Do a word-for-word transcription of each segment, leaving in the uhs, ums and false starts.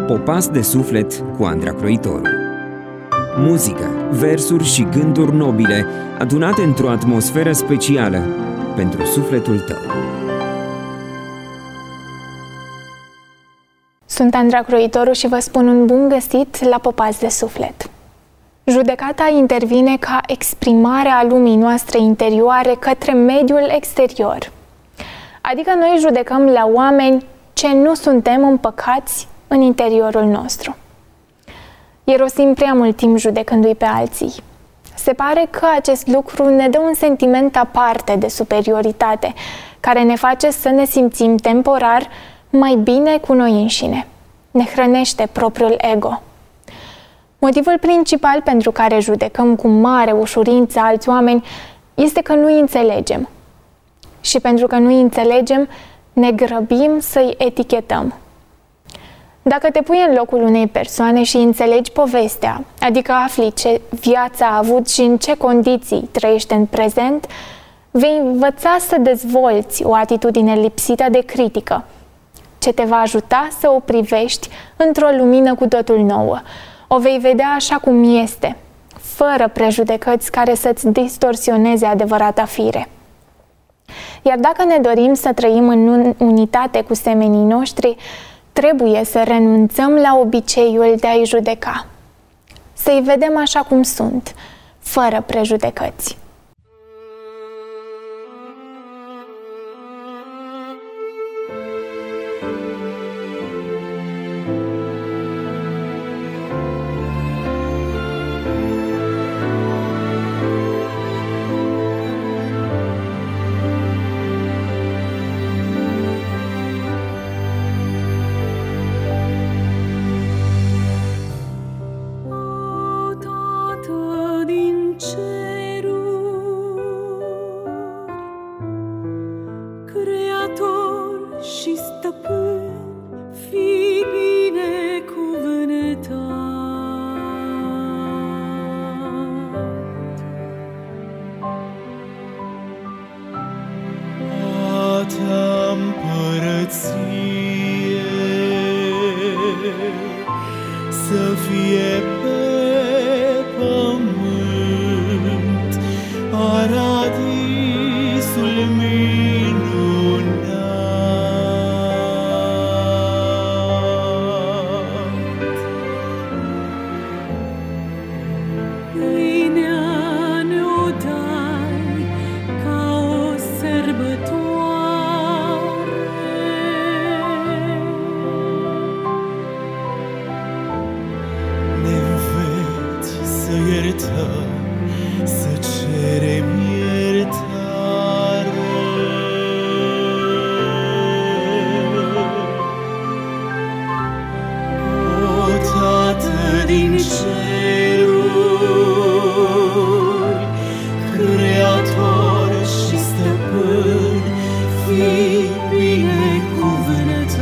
Popas de suflet cu Andra Croitoru. Muzică, versuri și gânduri nobile adunate într-o atmosferă specială pentru sufletul tău. Sunt Andra Croitoru și vă spun un bun găsit la Popas de suflet. Judecata intervine ca exprimare a lumii noastre interioare către mediul exterior. Adică noi judecăm la oameni ce nu suntem împăcați în interiorul nostru. Irosim prea mult timp judecându-i pe alții. Se pare că acest lucru ne dă un sentiment aparte de superioritate, care ne face să ne simțim temporar mai bine cu noi înșine. Ne hrănește propriul ego. Motivul principal pentru care judecăm cu mare ușurință alți oameni este că nu-i înțelegem. Și pentru că nu-i înțelegem, ne grăbim să-i etichetăm. Dacă te pui în locul unei persoane și înțelegi povestea, adică afli ce viață a avut și în ce condiții trăiește în prezent, vei învăța să dezvolți o atitudine lipsită de critică, ce te va ajuta să o privești într-o lumină cu totul nouă. O vei vedea așa cum este, fără prejudecăți care să-ți distorsioneze adevărata fire. Iar dacă ne dorim să trăim în unitate cu semenii noștri, trebuie să renunțăm la obiceiul de a-i judeca. Să-i vedem așa cum sunt, fără prejudecăți. Să fie pe pământ paradisul minunat. Pâinea ne-o dai ca o sărbătoare, să iertăm, să cerem iertare. O Tată din ceruri, Creator și Stăpân, fii binecuvântat.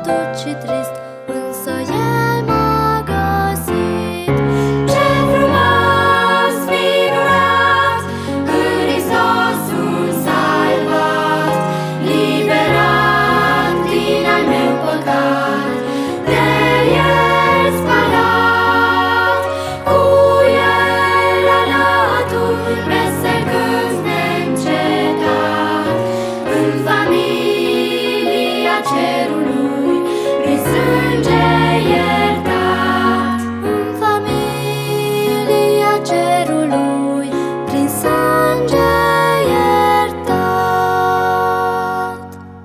abătut și trist, însă El m-a găsit. Ce frumos, minunat, Hristosul salvat, liberat din al meu păcat, de El spălat. Cu El alături mesergând neîncetat, în familia cerului, prin sânge iertat. În familia cerului, prin sânge iertat.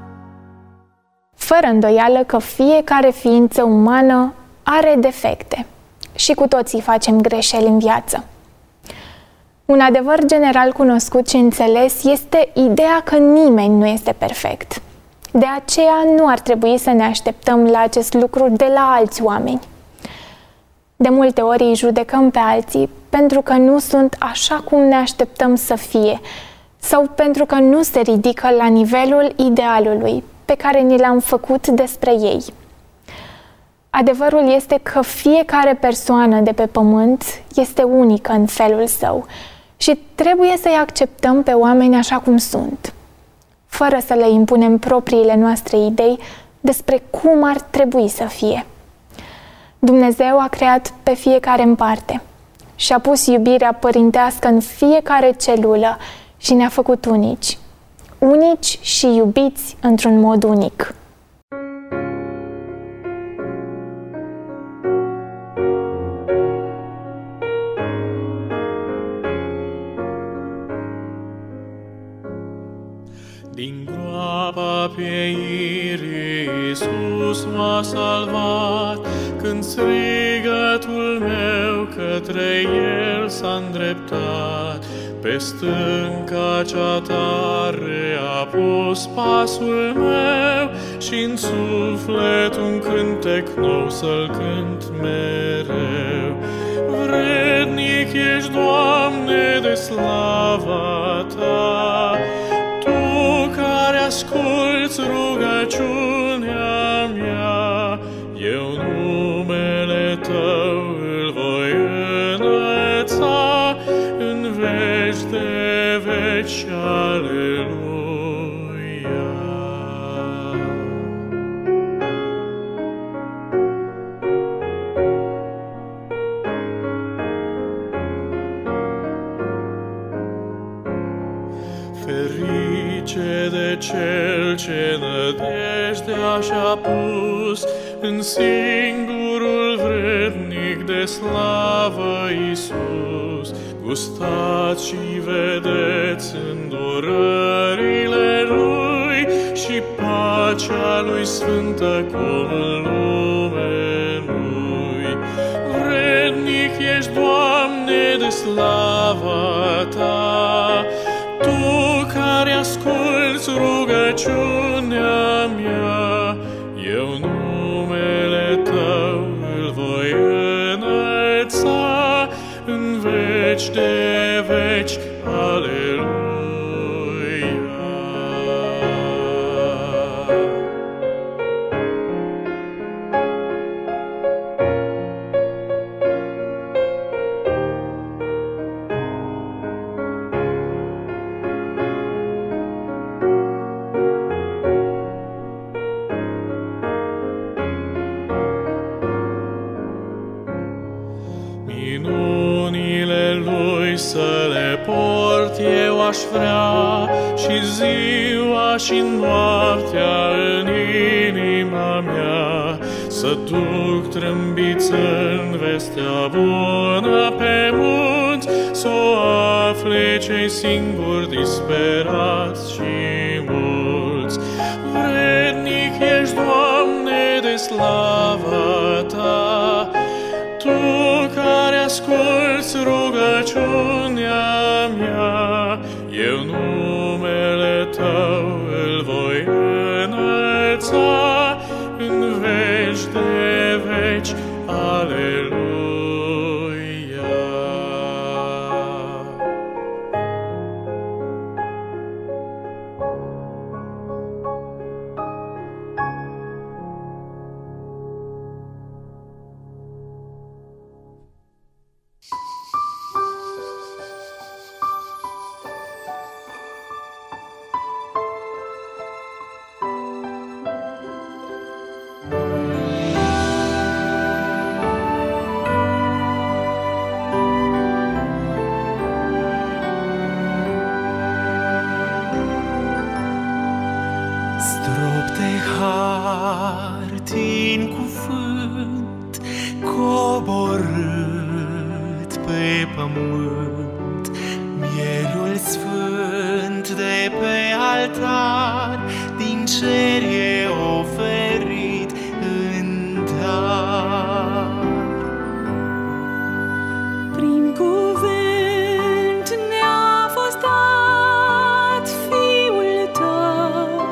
Fără îndoială că fiecare ființă umană are defecte și cu toții facem greșeli în viață. Un adevăr general cunoscut și înțeles este ideea că nimeni nu este perfect. De aceea nu ar trebui să ne așteptăm la acest lucru de la alți oameni. De multe ori îi judecăm pe alții pentru că nu sunt așa cum ne așteptăm să fie sau pentru că nu se ridică la nivelul idealului pe care ni l-am făcut despre ei. Adevărul este că fiecare persoană de pe pământ este unică în felul său și trebuie să-i acceptăm pe oameni așa cum sunt, fără să le impunem propriile noastre idei despre cum ar trebui să fie. Dumnezeu a creat pe fiecare în parte și a pus iubirea părintească în fiecare celulă și ne-a făcut unici, unici și iubiți într-un mod unic. Din groapa pieirii Iisus m-a salvat, când strigătul meu către El s-a îndreptat. Pe stânca cea tare a pus pasul meu și-n suflet un cântec nou să-L cânt mereu. Vrednic ești, Doamne, de slava Ta, care asculți rugăciunea mea, eu numele Tău îl voi înălța în veci de veci. Aleluia. Ferice de cel ce nădejdea și-a pus în singurul vrednic de slavă Iisus. Gustați și vedeți îndurările Lui și pacea Lui sfântă cum în lume nu-i. Vrednic ești, Doamne, de slava Ta, Tu care asculți rugăciunea mea, eu numele Tău îl voi înălța în veci de veci. Aleluia. Minunile Lui să le port eu aș vrea, și ziua și noaptea în inima mea, să duc trâmbiți în vestea bună pe munți, să o afle cei singuri disperați și mulți. Vrednic ești, Doamne, de slava Ta, Tu care asculți rugăciunea mea, eu numele Tău îl voi înălța în veci de veci. Aleluia. Strop de har din cuvânt coborât pe pământ, mielul sfânt de pe altar din cer e oferit în dar. Prin cuvânt ne-a fost dat Fiul Tău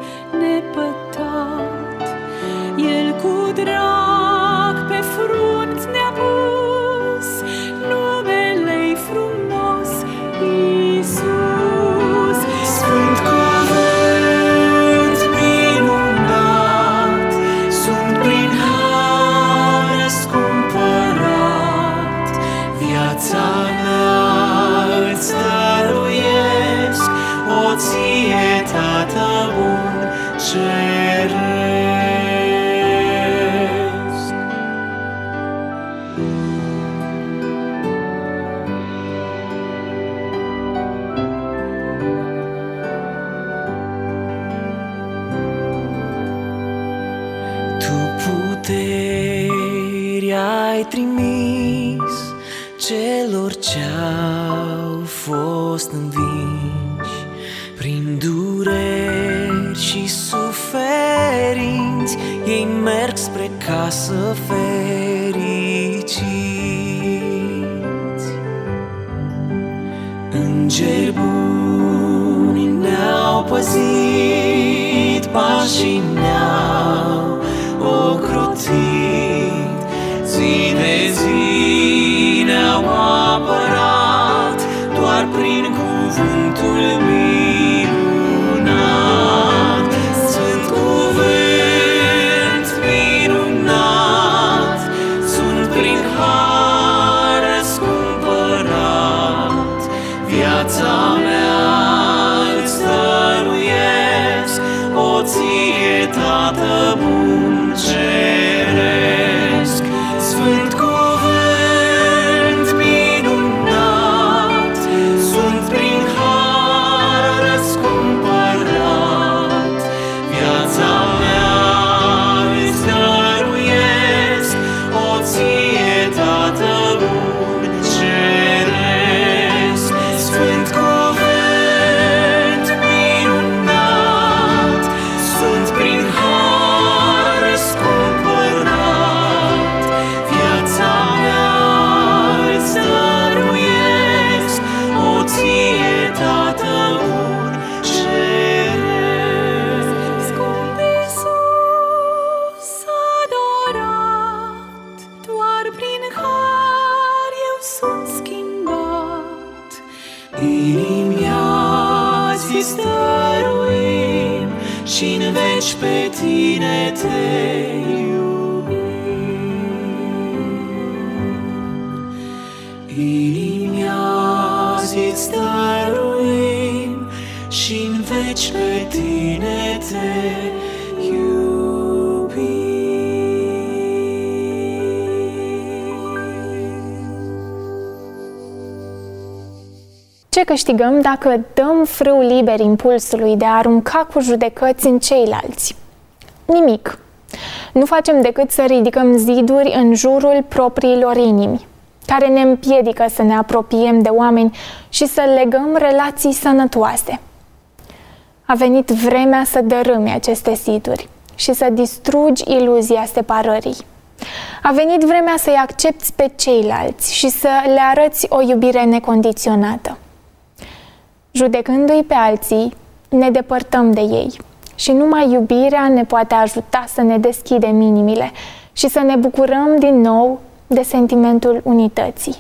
nepătat, El cu drag pe frunți ne-a pus numele-i frumos, Iisus. Sfânt cuvânt minunat, sunt prin har răscumpărat, viața mea îți dăruiesc, o ție, Tată bun ceresc. Tu puteri ai trimis celor ce-au fost învinși, prin dureri și suferinți, ei merg spre casă fericiți. Îngeri buni ne-au păzit, pașii ne-au ocrotit, zi de zi ne-au apărat, doar prin cuvântul minunat. Sunt cuvânt minunat, sunt prin har răscumpărat, viața mea îți dăruiesc, o ție, Tată bun ceresc. Sfânt cuvânt minunat, sunt prin har răscumpărat, viața mea îți dăruiesc, o ție, Tată bun ceresc. Sfânt cuvânt minunat, sunt prin har răscumpărat, viața mea îți dăruiesc, o ție, Tată bun ceresc. Scump Iisus adorat, doar prin har eu sunt schimbat. Inimii azi îți dăruim și-n veci pe tine te iubim. Inimii azi îți dăruim și-n veci pe tine te Ce câștigăm dacă dăm frâu liber impulsului de a arunca cu judecăți în ceilalți? Nimic. Nu facem decât să ridicăm ziduri în jurul propriilor inimi, care ne împiedică să ne apropiem de oameni și să legăm relații sănătoase. A venit vremea să dărâmi aceste ziduri și să distrugi iluzia separării. A venit vremea să-i accepți pe ceilalți și să le arăți o iubire necondiționată. Judecându-i pe alții, ne depărtăm de ei și numai iubirea ne poate ajuta să ne deschidem inimile și să ne bucurăm din nou de sentimentul unității.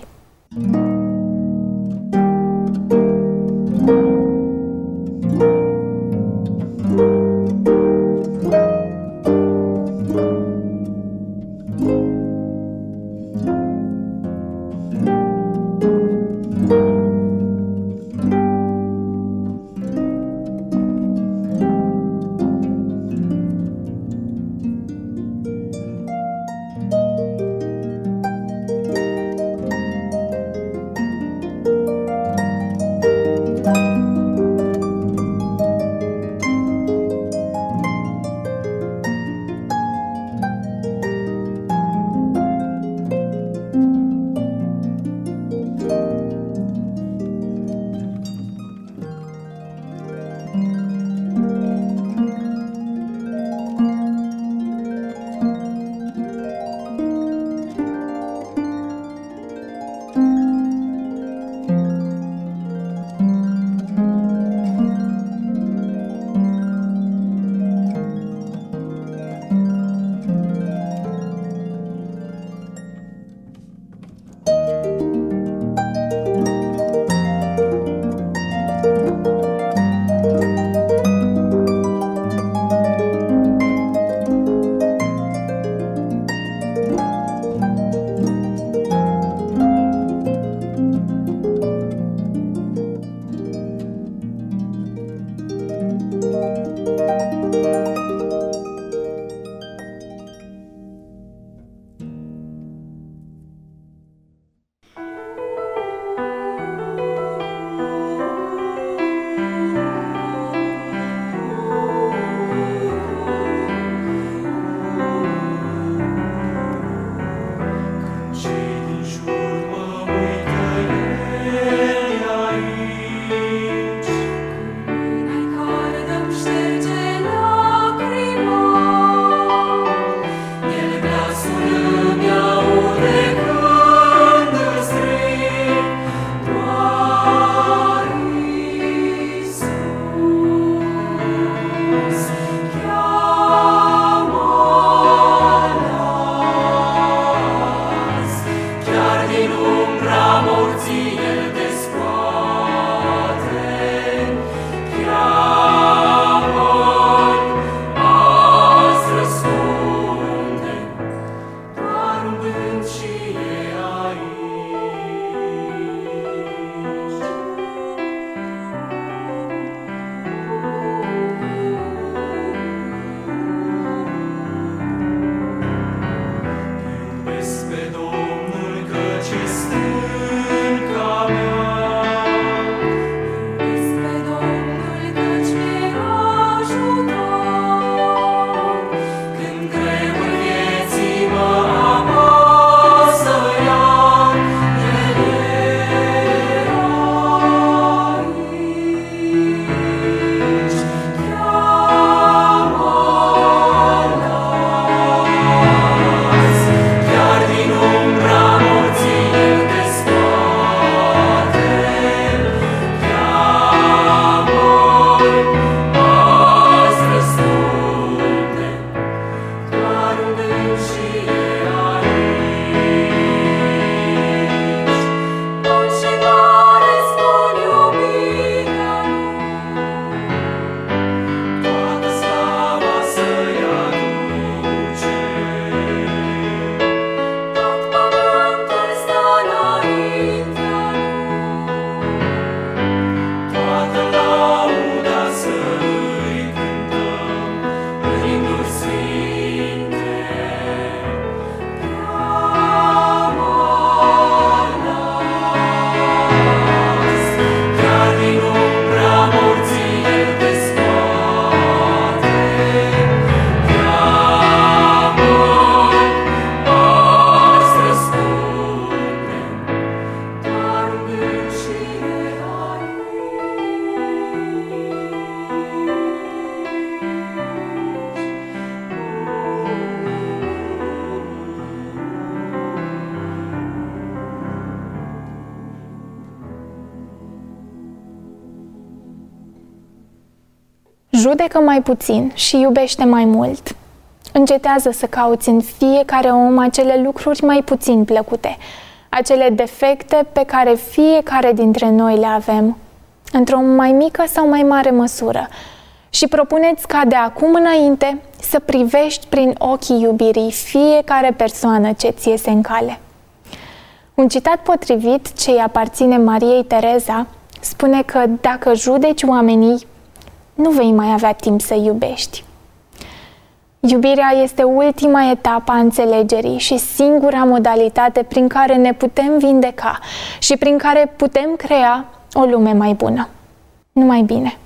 Judecă mai puțin și iubește mai mult. Încetează să cauți în fiecare om acele lucruri mai puțin plăcute, acele defecte pe care fiecare dintre noi le avem, într-o mai mică sau mai mare măsură, și propuneți ca de acum înainte să privești prin ochii iubirii fiecare persoană ce ți iese în cale. Un citat potrivit ce îi aparține Mariei Tereza spune că dacă judeci oamenii, nu vei mai avea timp să iubești. Iubirea este ultima etapă a înțelegerii și singura modalitate prin care ne putem vindeca și prin care putem crea o lume mai bună. Numai bine!